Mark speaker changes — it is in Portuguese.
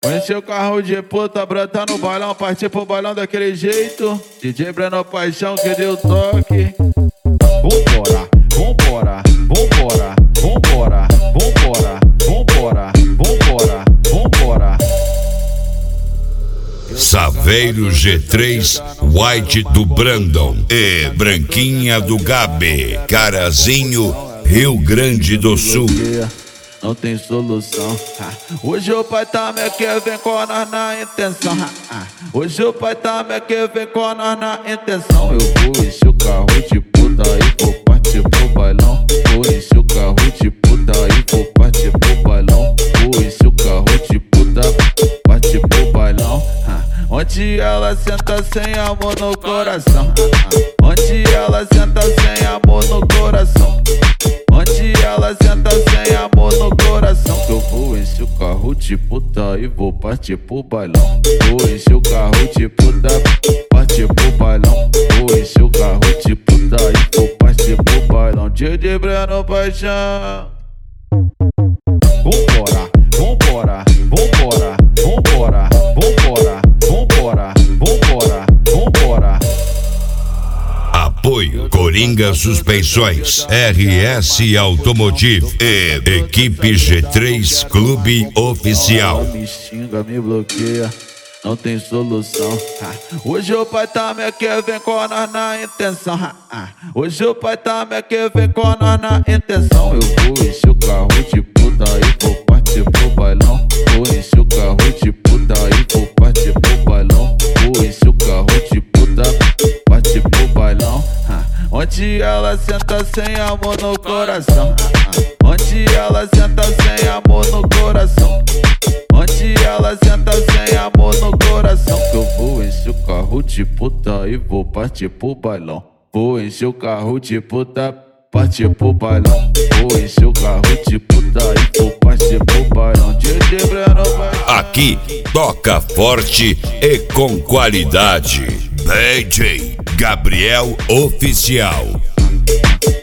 Speaker 1: Enche o carro de puta, brota no bailão, partir pro bailão daquele jeito. DJ Breno Paixão que deu toque. Vambora, vambora, vambora, vambora, vambora, vambora, vambora, vambora.
Speaker 2: Saveiro G3, White do Brandon e Branquinha do Gabi, Carazinho, Rio Grande do Sul.
Speaker 1: Não tem solução. Hoje o pai tá me quer vem com nós na intenção. Hoje o pai tá me quer vem com nós na intenção. Eu vou encher o carro de puta e vou partir pro bailão. Vou encher o carro de puta e vou partir pro bailão. Vou encher o carro de puta, partir pro bailão. Onde ela senta sem amor no coração. Onde ela senta sem amor no coração. Onde ela senta sem amor no coração. Que eu vou encher o carro de puta e vou partir pro bailão. Vou encher o carro de puta, partir pro bailão. Vou encher o carro de puta e vou partir pro bailão. DJ Breno Paixão. Vambora, vambora, vambora, vambora, vambora, vambora, vambora, vambora.
Speaker 2: Apoio Coringa Suspensões, RS Automotive e Equipe G3 Clube Oficial.
Speaker 1: Me xinga, me bloqueia, não tem solução. Hoje o pai tá me quer vem com nós na intenção. Hoje o pai tá me quer vem com nós na intenção. Eu vou encher o carro de puta e vou partir pro bailão. Vou encher o carro de puta e vou partir pro bailão. Vou encher o carro de puta, partir pro bailão. Onde ela senta sem amor no coração. Onde ela senta sem amor no coração. Onde ela senta sem amor no coração. Que eu vou encher o carro de puta e vou partir pro bailão. Vou encher o carro de puta, partir pro bailão. Vou encher o carro de puta e vou partir pro bailão. DJ Breno vai.
Speaker 2: Aqui toca forte e com qualidade. DJ Gabriel Oficial.